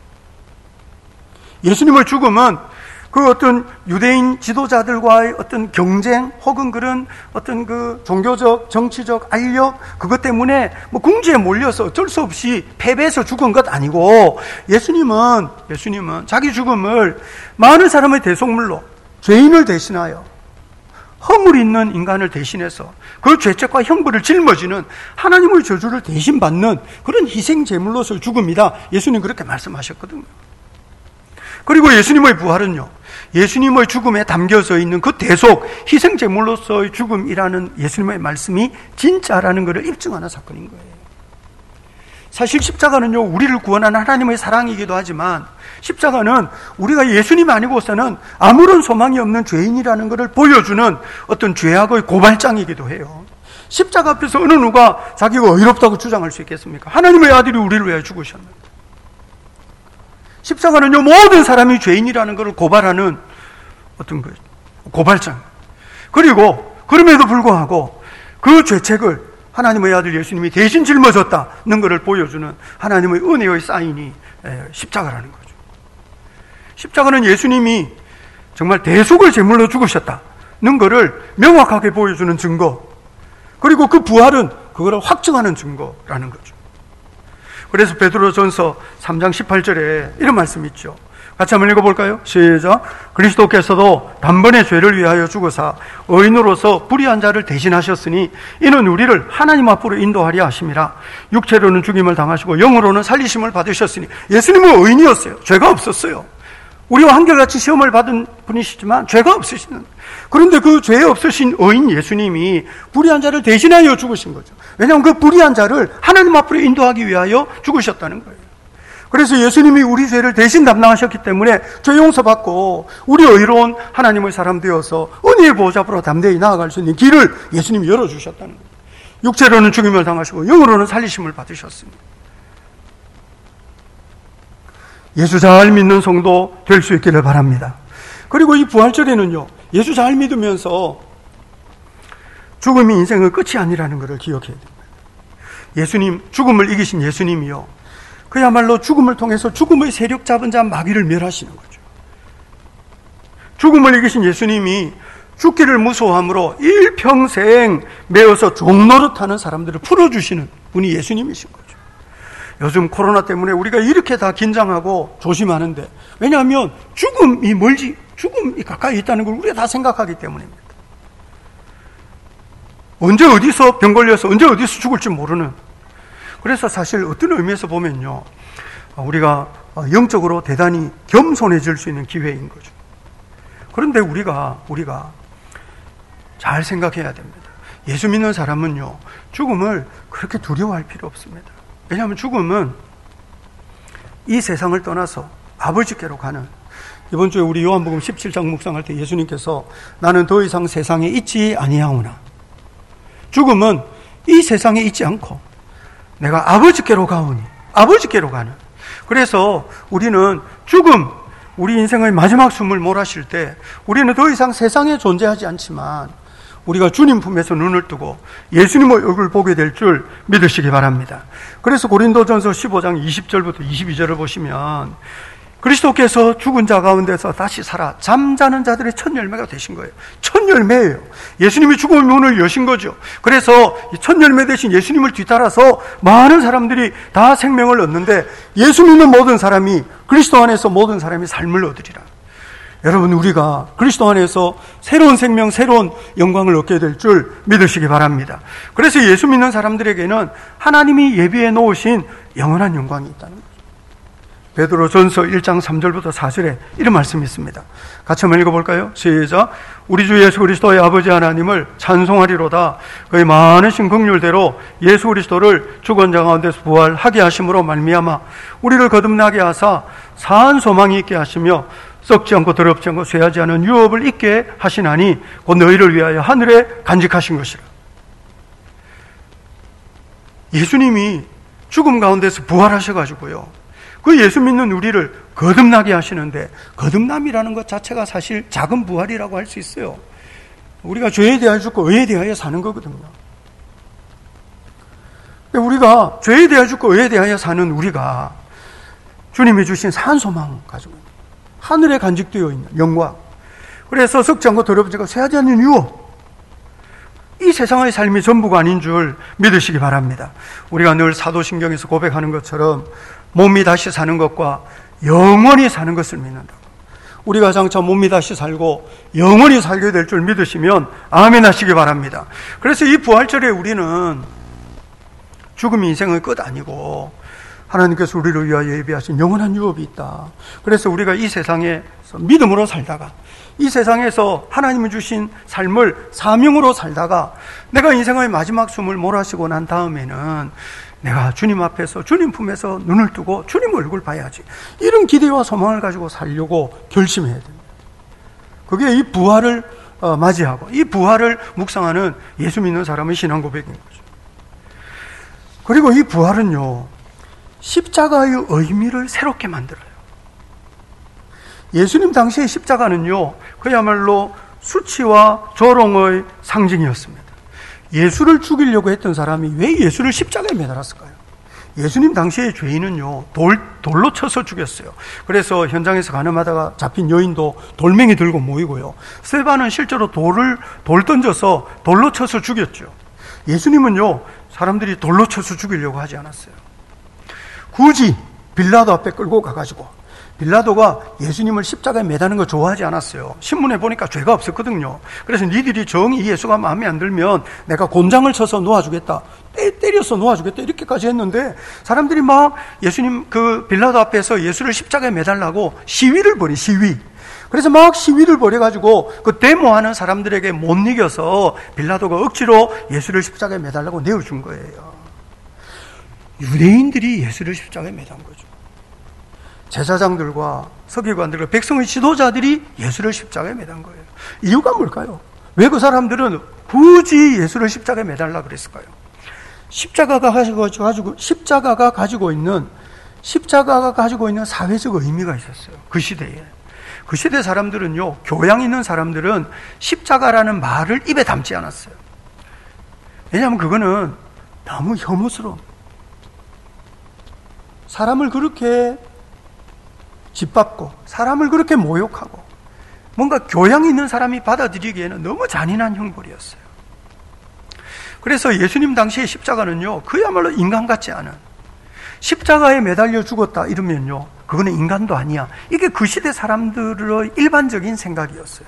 예수님의 죽음은 그 어떤 유대인 지도자들과의 어떤 경쟁 혹은 그런 어떤 그 종교적, 정치적 알력, 그것 때문에 뭐 궁지에 몰려서 어쩔 수 없이 패배해서 죽은 것 아니고, 예수님은, 예수님은 자기 죽음을 많은 사람의 대속물로, 죄인을 대신하여 허물 있는 인간을 대신해서 그 죄책과 형벌을 짊어지는 하나님의 저주를 대신 받는 그런 희생 제물로서의 죽음이다. 예수님 그렇게 말씀하셨거든요. 그리고 예수님의 부활은요, 예수님의 죽음에 담겨져 있는 그 대속 희생 제물로서의 죽음이라는 예수님의 말씀이 진짜라는 것을 입증하는 사건인 거예요. 사실 십자가는요, 우리를 구원하는 하나님의 사랑이기도 하지만 십자가는 우리가 예수님 아니고서는 아무런 소망이 없는 죄인이라는 것을 보여주는 어떤 죄악의 고발장이기도 해요. 십자가 앞에서 어느 누가 자기가 의롭다고 주장할 수 있겠습니까? 하나님의 아들이 우리를 위하여 죽으셨는데. 십자가는요, 모든 사람이 죄인이라는 것을 고발하는 어떤 그 고발장. 그리고 그럼에도 불구하고 그 죄책을 하나님의 아들 예수님이 대신 짊어졌다는 것을 보여주는 하나님의 은혜의 사인이 십자가라는 거죠. 십자가는 예수님이 정말 대속을 제물로 죽으셨다는 것을 명확하게 보여주는 증거, 그리고 그 부활은 그걸 확증하는 증거라는 거죠. 그래서 베드로전서 삼 장 십팔 절에 이런 말씀이 있죠. 같이 한번 읽어볼까요? 시작. 그리스도께서도 단번에 죄를 위하여 죽으사 의인으로서 불의한 자를 대신하셨으니 이는 우리를 하나님 앞으로 인도하려 하심이라. 육체로는 죽임을 당하시고 영으로는 살리심을 받으셨으니, 예수님은 의인이었어요. 죄가 없었어요. 우리와 한결같이 시험을 받은 분이시지만 죄가 없으시는, 그런데 그 죄 없으신 의인 예수님이 불의한 자를 대신하여 죽으신 거죠. 왜냐하면 그 불의한 자를 하나님 앞으로 인도하기 위하여 죽으셨다는 거예요. 그래서 예수님이 우리 죄를 대신 담당하셨기 때문에 죄 용서받고 우리 의로운 하나님의 사람 되어서 은혜의 보좌 앞으로 담대히 나아갈 수 있는 길을 예수님이 열어주셨다는 거예요. 육체로는 죽임을 당하시고 영으로는 살리심을 받으셨습니다. 예수 잘 믿는 성도 될 수 있기를 바랍니다. 그리고 이 부활절에는요, 예수 잘 믿으면서 죽음이 인생의 끝이 아니라는 것을 기억해야 됩니다. 예수님, 죽음을 이기신 예수님이요, 그야말로 죽음을 통해서 죽음의 세력 잡은 자 마귀를 멸하시는 거죠. 죽음을 이기신 예수님이 죽기를 무서워함으로 일평생 매어서 종노릇하는 사람들을 풀어주시는 분이 예수님이신 거죠. 요즘 코로나 때문에 우리가 이렇게 다 긴장하고 조심하는데, 왜냐하면 죽음이 멀지, 죽음이 가까이 있다는 걸 우리가 다 생각하기 때문입니다. 언제 어디서 병 걸려서 언제 어디서 죽을지 모르는. 그래서 사실 어떤 의미에서 보면요, 우리가 영적으로 대단히 겸손해질 수 있는 기회인 거죠. 그런데 우리가 우리가 잘 생각해야 됩니다. 예수 믿는 사람은요, 죽음을 그렇게 두려워할 필요 없습니다. 왜냐하면 죽음은 이 세상을 떠나서 아버지께로 가는, 이번 주에 우리 요한복음 십칠 장 묵상할 때 예수님께서 나는 더 이상 세상에 있지 아니하오나, 죽음은 이 세상에 있지 않고 내가 아버지께로 가오니, 아버지께로 가는. 그래서 우리는 죽음, 우리 인생의 마지막 숨을 몰아쉴 때 우리는 더 이상 세상에 존재하지 않지만 우리가 주님 품에서 눈을 뜨고 예수님의 얼굴을 보게 될 줄 믿으시기 바랍니다. 그래서 고린도전서 십오 장 이십 절부터 이십이 절을 보시면 그리스도께서 죽은 자 가운데서 다시 살아 잠자는 자들의 첫 열매가 되신 거예요. 첫 열매예요. 예수님이 죽음의 문을 여신 거죠. 그래서 첫 열매 되신 예수님을 뒤따라서 많은 사람들이 다 생명을 얻는데, 예수 믿는 모든 사람이, 그리스도 안에서 모든 사람이 삶을 얻으리라. 여러분, 우리가 그리스도 안에서 새로운 생명, 새로운 영광을 얻게 될 줄 믿으시기 바랍니다. 그래서 예수 믿는 사람들에게는 하나님이 예비해 놓으신 영원한 영광이 있다는 거죠. 베드로전서 일 장 삼 절부터 사 절에 이런 말씀이 있습니다. 같이 한번 읽어볼까요? 시작. 우리 주 예수 그리스도의 아버지 하나님을 찬송하리로다. 그의 많으신 긍휼대로 예수 그리스도를 죽은 자 가운데서 부활하게 하심으로 말미암아 우리를 거듭나게 하사 사한 소망이 있게 하시며 썩지 않고 더럽지 않고 쇠하지 않은 유업을 있게 하시나니 곧 너희를 위하여 하늘에 간직하신 것이라. 예수님이 죽음 가운데서 부활하셔가지고요, 그 예수 믿는 우리를 거듭나게 하시는데, 거듭남이라는 것 자체가 사실 작은 부활이라고 할 수 있어요. 우리가 죄에 대하여 죽고 의에 대하여 사는 거거든요. 근데 우리가 죄에 대하여 죽고 의에 대하여 사는 우리가 주님이 주신 산 소망 가지고 있는, 하늘에 간직되어 있는 영광, 그래서 썩지 않고 더럽지 않고 쇠하지 않는 유업, 이 세상의 삶이 전부가 아닌 줄 믿으시기 바랍니다. 우리가 늘 사도신경에서 고백하는 것처럼 몸이 다시 사는 것과 영원히 사는 것을 믿는다. 우리가 장차 몸이 다시 살고 영원히 살게 될 줄 믿으시면 아멘 하시기 바랍니다. 그래서 이 부활절에 우리는 죽음이 인생의 끝 아니고 하나님께서 우리를 위하여 예비하신 영원한 유업이 있다. 그래서 우리가 이 세상에서 믿음으로 살다가 이 세상에서 하나님이 주신 삶을 사명으로 살다가 내가 인생의 마지막 숨을 몰아쉬고 난 다음에는 내가 주님 앞에서 주님 품에서 눈을 뜨고 주님 얼굴 봐야지. 이런 기대와 소망을 가지고 살려고 결심해야 됩니다. 그게 이 부활을 맞이하고 이 부활을 묵상하는 예수 믿는 사람의 신앙 고백인 거죠. 그리고 이 부활은요, 십자가의 의미를 새롭게 만들어요. 예수님 당시의 십자가는요, 그야말로 수치와 조롱의 상징이었습니다. 예수를 죽이려고 했던 사람이 왜 예수를 십자가에 매달았을까요? 예수님 당시의 죄인은요, 돌, 돌로 쳐서 죽였어요. 그래서 현장에서 가늠하다가 잡힌 여인도 돌멩이 들고 모이고요. 스데반은 실제로 돌을, 돌 던져서 돌로 쳐서 죽였죠. 예수님은요, 사람들이 돌로 쳐서 죽이려고 하지 않았어요. 굳이 빌라도 앞에 끌고 가가지고 빌라도가 예수님을 십자가에 매다는 거 좋아하지 않았어요. 신문에 보니까 죄가 없었거든요. 그래서 니들이 정이 예수가 마음에 안 들면 내가 곤장을 쳐서 놓아주겠다, 때, 때려서 놓아주겠다, 이렇게까지 했는데 사람들이 막 예수님 그 빌라도 앞에서 예수를 십자가에 매달라고 시위를 벌이 시위. 그래서 막 시위를 벌여가지고 그 데모하는 사람들에게 못 이겨서 빌라도가 억지로 예수를 십자가에 매달라고 내어준 거예요. 유대인들이 예수를 십자가에 매단 거죠. 제사장들과 서기관들과 백성의 지도자들이 예수를 십자가에 매단 거예요. 이유가 뭘까요? 왜 그 사람들은 굳이 예수를 십자가에 매달라 그랬을까요? 십자가가 가지고, 가지고 십자가가 가지고 있는 십자가가 가지고 있는 사회적 의미가 있었어요. 그 시대에. 그 시대 사람들은요, 교양 있는 사람들은 십자가라는 말을 입에 담지 않았어요. 왜냐하면 그거는 너무 혐오스러운, 사람을 그렇게 짓밟고 사람을 그렇게 모욕하고 뭔가 교양 있는 사람이 받아들이기에는 너무 잔인한 형벌이었어요. 그래서 예수님 당시의 십자가는요, 그야말로 인간 같지 않은, 십자가에 매달려 죽었다 이러면요, 그거는 인간도 아니야. 이게 그 시대 사람들의 일반적인 생각이었어요.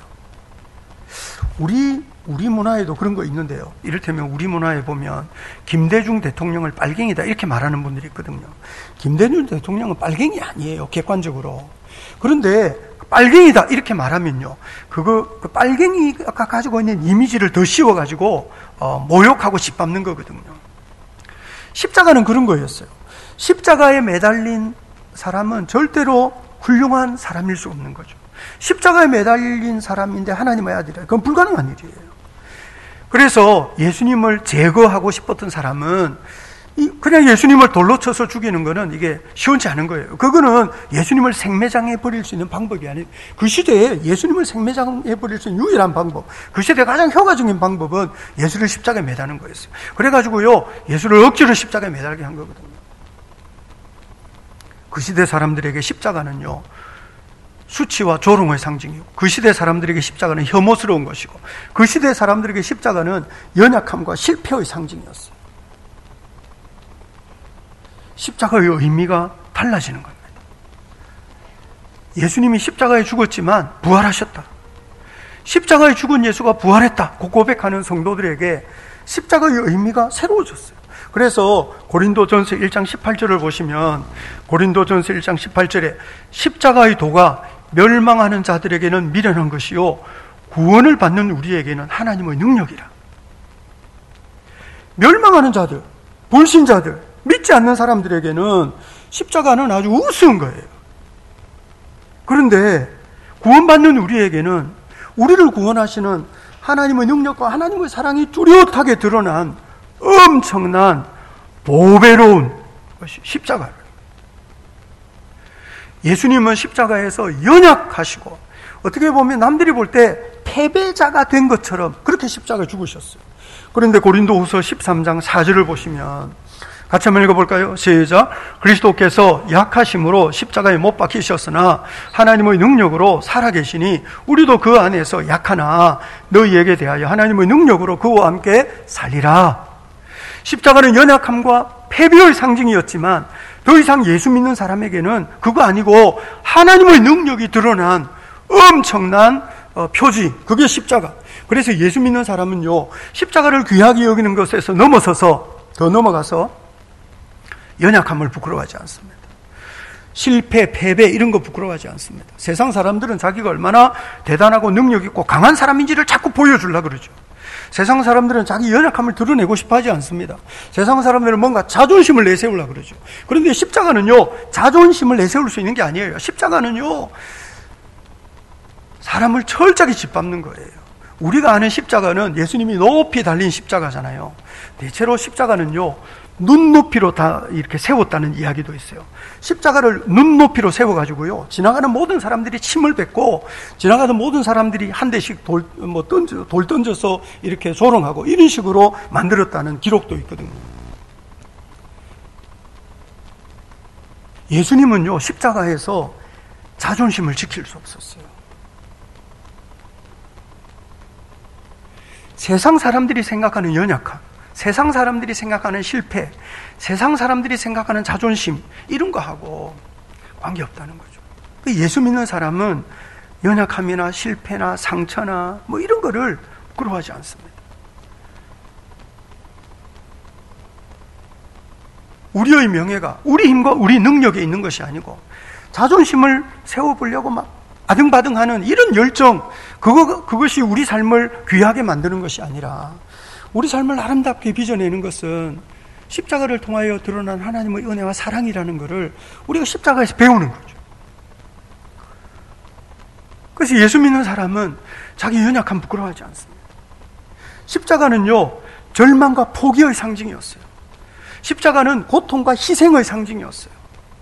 우리 우리 문화에도 그런 거 있는데요. 이를테면 우리 문화에 보면 김대중 대통령을 빨갱이다 이렇게 말하는 분들이 있거든요. 김대중 대통령은 빨갱이 아니에요, 객관적으로. 그런데 빨갱이다 이렇게 말하면요, 그거 그 빨갱이가 가지고 있는 이미지를 더 씌워가지고 어, 모욕하고 짓밟는 거거든요. 십자가는 그런 거였어요. 십자가에 매달린 사람은 절대로 훌륭한 사람일 수 없는 거죠. 십자가에 매달린 사람인데 하나님의 아들이라, 그건 불가능한 일이에요. 그래서 예수님을 제거하고 싶었던 사람은 그냥 예수님을 돌로 쳐서 죽이는 거는 이게 시원치 않은 거예요. 그거는 예수님을 생매장해 버릴 수 있는 방법이 아니에요. 그 시대에 예수님을 생매장해 버릴 수 있는 유일한 방법, 그 시대의 가장 효과적인 방법은 예수를 십자가에 매다는 거였어요. 그래가지고요, 예수를 억지로 십자가에 매달게 한 거거든요. 그 시대 사람들에게 십자가는요, 수치와 조롱의 상징이고, 그 시대 사람들에게 십자가는 혐오스러운 것이고, 그 시대 사람들에게 십자가는 연약함과 실패의 상징이었어요. 십자가의 의미가 달라지는 겁니다. 예수님이 십자가에 죽었지만 부활하셨다. 십자가에 죽은 예수가 부활했다. 그 고백하는 성도들에게 십자가의 의미가 새로워졌어요. 그래서 고린도전서 일 장 십팔 절을 보시면, 고린도전서 일 장 십팔 절에 십자가의 도가 멸망하는 자들에게는 미련한 것이요 구원을 받는 우리에게는 하나님의 능력이라. 멸망하는 자들, 불신자들, 믿지 않는 사람들에게는 십자가는 아주 우스운 거예요. 그런데 구원받는 우리에게는 우리를 구원하시는 하나님의 능력과 하나님의 사랑이 뚜렷하게 드러난 엄청난 보배로운 것이 십자가예요. 예수님은 십자가에서 연약하시고 어떻게 보면 남들이 볼 때 패배자가 된 것처럼 그렇게 십자가에 죽으셨어요. 그런데 고린도후서 십삼 장 사 절을 보시면 같이 한번 읽어볼까요? 시작. 그리스도께서 약하심으로 십자가에 못 박히셨으나 하나님의 능력으로 살아계시니 우리도 그 안에서 약하나 너희에게 대하여 하나님의 능력으로 그와 함께 살리라. 십자가는 연약함과 패배의 상징이었지만 더 이상 예수 믿는 사람에게는 그거 아니고 하나님의 능력이 드러난 엄청난 어, 표지, 그게 십자가. 그래서 예수 믿는 사람은요, 십자가를 귀하게 여기는 것에서 넘어서서, 더 넘어가서 연약함을 부끄러워하지 않습니다. 실패, 패배 이런 거 부끄러워하지 않습니다. 세상 사람들은 자기가 얼마나 대단하고 능력 있고 강한 사람인지를 자꾸 보여주려고 그러죠. 세상 사람들은 자기 연약함을 드러내고 싶어 하지 않습니다. 세상 사람들은 뭔가 자존심을 내세우려고 그러죠. 그런데 십자가는요, 자존심을 내세울 수 있는 게 아니에요. 십자가는요, 사람을 철저하게 짓밟는 거예요. 우리가 아는 십자가는 예수님이 높이 달린 십자가잖아요. 대체로 십자가는요, 눈높이로 다 이렇게 세웠다는 이야기도 있어요. 십자가를 눈높이로 세워가지고요, 지나가는 모든 사람들이 침을 뱉고, 지나가는 모든 사람들이 한 대씩 돌, 뭐 던져, 돌 던져서 이렇게 조롱하고, 이런 식으로 만들었다는 기록도 있거든요. 예수님은요, 십자가에서 자존심을 지킬 수 없었어요. 세상 사람들이 생각하는 연약함, 세상 사람들이 생각하는 실패, 세상 사람들이 생각하는 자존심, 이런 거하고 관계없다는 거죠. 예수 믿는 사람은 연약함이나 실패나 상처나 뭐 이런 거를 부끄러워하지 않습니다. 우리의 명예가 우리 힘과 우리 능력에 있는 것이 아니고, 자존심을 세워보려고 막 아등바등하는 이런 열정, 그거, 그것이 우리 삶을 귀하게 만드는 것이 아니라, 우리 삶을 아름답게 빚어내는 것은 십자가를 통하여 드러난 하나님의 은혜와 사랑이라는 것을 우리가 십자가에서 배우는 거죠. 그래서 예수 믿는 사람은 자기 연약함 부끄러워하지 않습니다. 십자가는요, 절망과 포기의 상징이었어요. 십자가는 고통과 희생의 상징이었어요.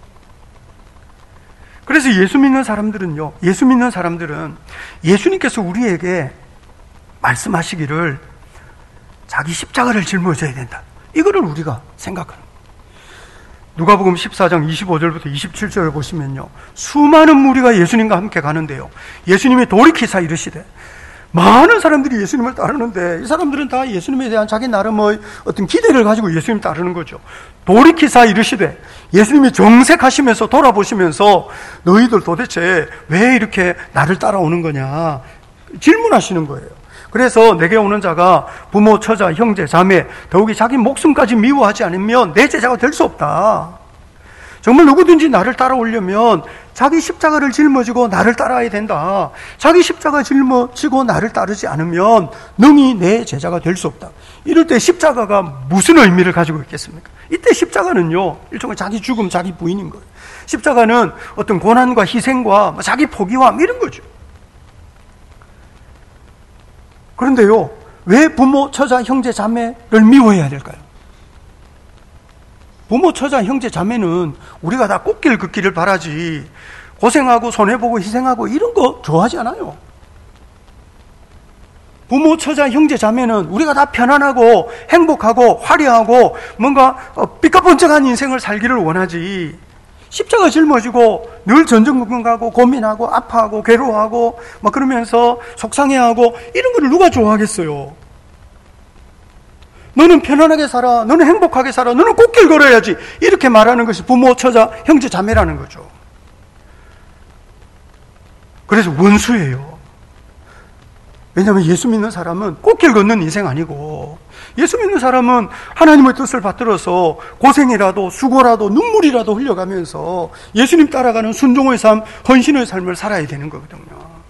그래서 예수 믿는 사람들은요, 예수 믿는 사람들은 예수님께서 우리에게 말씀하시기를 자기 십자가를 짊어져야 된다, 이거를 우리가 생각하는 거예요. 누가복음 십사 장 이십오 절부터 이십칠 절을 보시면요, 수많은 무리가 예수님과 함께 가는데요, 예수님이 돌이키사 이르시되, 많은 사람들이 예수님을 따르는데 이 사람들은 다 예수님에 대한 자기 나름의 어떤 기대를 가지고 예수님 따르는 거죠. 돌이키사 이르시되, 예수님이 정색하시면서 돌아보시면서 너희들 도대체 왜 이렇게 나를 따라오는 거냐 질문하시는 거예요. 그래서 내게 오는 자가 부모, 처자, 형제, 자매, 더욱이 자기 목숨까지 미워하지 않으면 내 제자가 될 수 없다. 정말 누구든지 나를 따라오려면 자기 십자가를 짊어지고 나를 따라야 된다. 자기 십자가 짊어지고 나를 따르지 않으면 능히 내 제자가 될 수 없다. 이럴 때 십자가가 무슨 의미를 가지고 있겠습니까? 이때 십자가는요, 일종의 자기 죽음, 자기 부인인 거예요. 십자가는 어떤 고난과 희생과 자기 포기와 이런 거죠. 그런데요, 왜 부모, 처자, 형제, 자매를 미워해야 될까요? 부모, 처자, 형제, 자매는 우리가 다 꽃길 걷기를 바라지, 고생하고 손해보고 희생하고 이런 거 좋아하지 않아요. 부모, 처자, 형제, 자매는 우리가 다 편안하고 행복하고 화려하고 뭔가 삐까뻔쩍한 인생을 살기를 원하지, 십자가 짊어지고 늘 전전긍긍하고 고민하고 아파하고 괴로워하고 막 그러면서 속상해하고 이런 거를 누가 좋아하겠어요? 너는 편안하게 살아, 너는 행복하게 살아, 너는 꽃길 걸어야지, 이렇게 말하는 것이 부모, 처자, 형제, 자매라는 거죠. 그래서 원수예요. 왜냐하면 예수 믿는 사람은 꽃길 걷는 인생 아니고, 예수 믿는 사람은 하나님의 뜻을 받들어서 고생이라도 수고라도 눈물이라도 흘려가면서 예수님 따라가는 순종의 삶, 헌신의 삶을 살아야 되는 거거든요.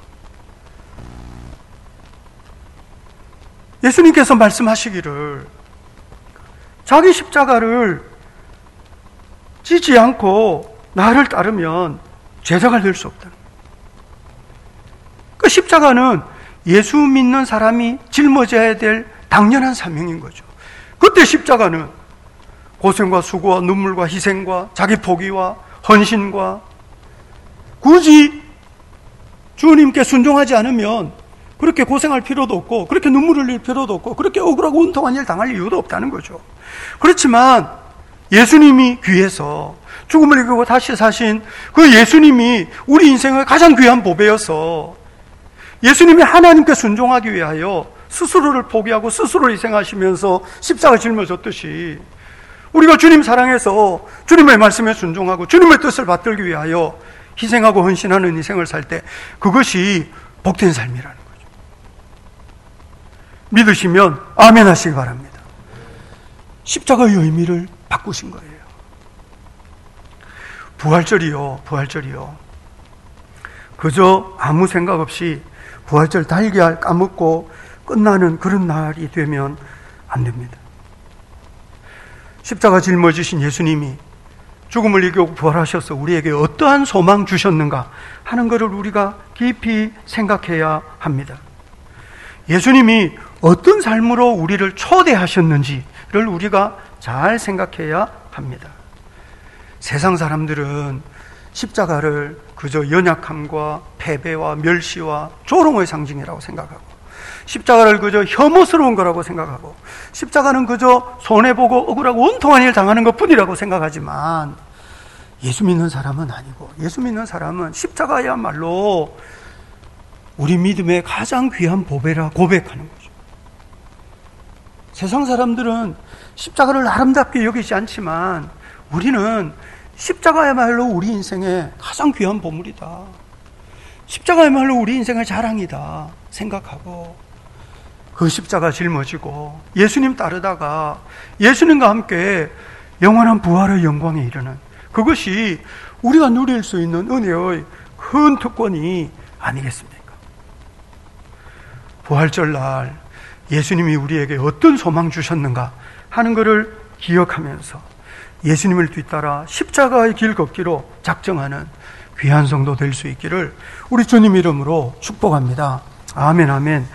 예수님께서 말씀하시기를 자기 십자가를 지지 않고 나를 따르면 제자가 될 수 없다. 그 십자가는 예수 믿는 사람이 짊어져야 될 당연한 사명인 거죠. 그때 십자가는 고생과 수고와 눈물과 희생과 자기 포기와 헌신과, 굳이 주님께 순종하지 않으면 그렇게 고생할 필요도 없고, 그렇게 눈물 흘릴 필요도 없고, 그렇게 억울하고 운통한 일 당할 이유도 없다는 거죠. 그렇지만 예수님이 귀해서 죽음을 이기고 다시 사신 그 예수님이 우리 인생의 가장 귀한 보배여서, 예수님이 하나님께 순종하기 위하여 스스로를 포기하고 스스로를 희생하시면서 십자가 짊어졌듯이, 우리가 주님 사랑해서 주님의 말씀에 순종하고 주님의 뜻을 받들기 위하여 희생하고 헌신하는 인생을 살 때 그것이 복된 삶이라는 거죠. 믿으시면 아멘 하시기 바랍니다. 십자가의 의미를 바꾸신 거예요. 부활절이요, 부활절이요. 그저 아무 생각 없이 부활절 달걀 까먹고 끝나는 그런 날이 되면 안 됩니다. 십자가 짊어지신 예수님이 죽음을 이기고 부활하셔서 우리에게 어떠한 소망 주셨는가 하는 것을 우리가 깊이 생각해야 합니다. 예수님이 어떤 삶으로 우리를 초대하셨는지를 우리가 잘 생각해야 합니다. 세상 사람들은 십자가를 그저 연약함과 패배와 멸시와 조롱의 상징이라고 생각하고, 십자가를 그저 혐오스러운 거라고 생각하고, 십자가는 그저 손해보고 억울하고 원통한 일 당하는 것뿐이라고 생각하지만, 예수 믿는 사람은 아니고, 예수 믿는 사람은 십자가야말로 우리 믿음의 가장 귀한 보배라 고백하는 거죠. 세상 사람들은 십자가를 아름답게 여기지 않지만 우리는 십자가야말로 우리 인생의 가장 귀한 보물이다, 십자가야말로 우리 인생의 자랑이다 생각하고, 그 십자가 짊어지고 예수님 따르다가 예수님과 함께 영원한 부활의 영광에 이르는, 그것이 우리가 누릴 수 있는 은혜의 큰 특권이 아니겠습니까? 부활절 날 예수님이 우리에게 어떤 소망 주셨는가 하는 것을 기억하면서 예수님을 뒤따라 십자가의 길 걷기로 작정하는 귀한 성도 될 수 있기를 우리 주님 이름으로 축복합니다. 아멘, 아멘.